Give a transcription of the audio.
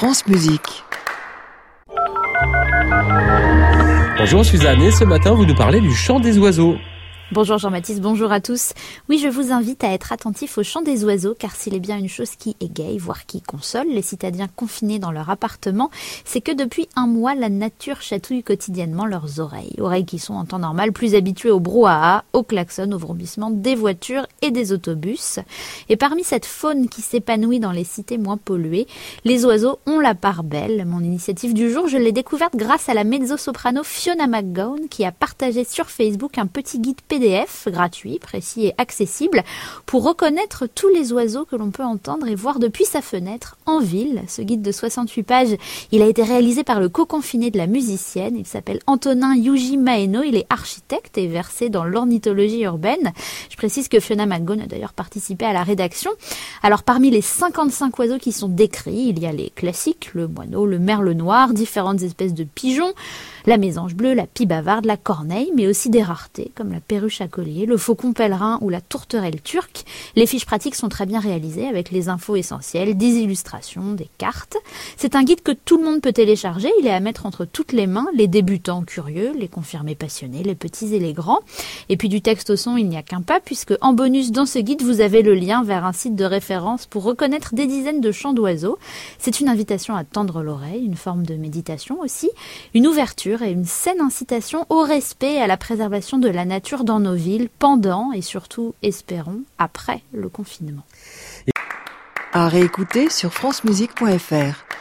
France Musique. Bonjour Suzanne, et ce matin vous nous parlez du chant des oiseaux. Bonjour Jean-Baptiste, bonjour à tous. Oui, je vous invite à être attentif au chant des oiseaux, car s'il est bien une chose qui égaye, voire qui console les citadins confinés dans leur appartement, c'est que depuis un mois, la nature chatouille quotidiennement leurs oreilles. Oreilles qui sont en temps normal plus habituées au brouhaha, au klaxon, au vrombissement des voitures et des autobus. Et parmi cette faune qui s'épanouit dans les cités moins polluées, les oiseaux ont la part belle. Mon initiative du jour, je l'ai découverte grâce à la mezzo-soprano Fiona McGowan, qui a partagé sur Facebook un petit guide PDF gratuit, précis et accessible pour reconnaître tous les oiseaux que l'on peut entendre et voir depuis sa fenêtre en ville. Ce guide de 68 pages, il a été réalisé par le co-confiné de la musicienne. Il s'appelle Antonin Yuji Maeno. Il est architecte et versé dans l'ornithologie urbaine. Je précise que Fiona McGowan a d'ailleurs participé à la rédaction. Alors parmi les 55 oiseaux qui sont décrits, il y a les classiques, le moineau, le merle noir, différentes espèces de pigeons, la mésange bleue, la pie bavarde, la corneille, mais aussi des raretés comme la perruche à collier, le faucon pèlerin ou la tourterelle turque. Les fiches pratiques sont très bien réalisées avec les infos essentielles, des illustrations, des cartes. C'est un guide que tout le monde peut télécharger. Il est à mettre entre toutes les mains, les débutants curieux, les confirmés passionnés, les petits et les grands. Et puis du texte au son, il n'y a qu'un pas, puisque en bonus dans ce guide, vous avez le lien vers un site de référence pour reconnaître des dizaines de chants d'oiseaux. C'est une invitation à tendre l'oreille, une forme de méditation aussi, une ouverture et une saine incitation au respect et à la préservation de la nature dans nos villes, pendant et surtout, espérons, après le confinement. À réécouter sur francemusique.fr.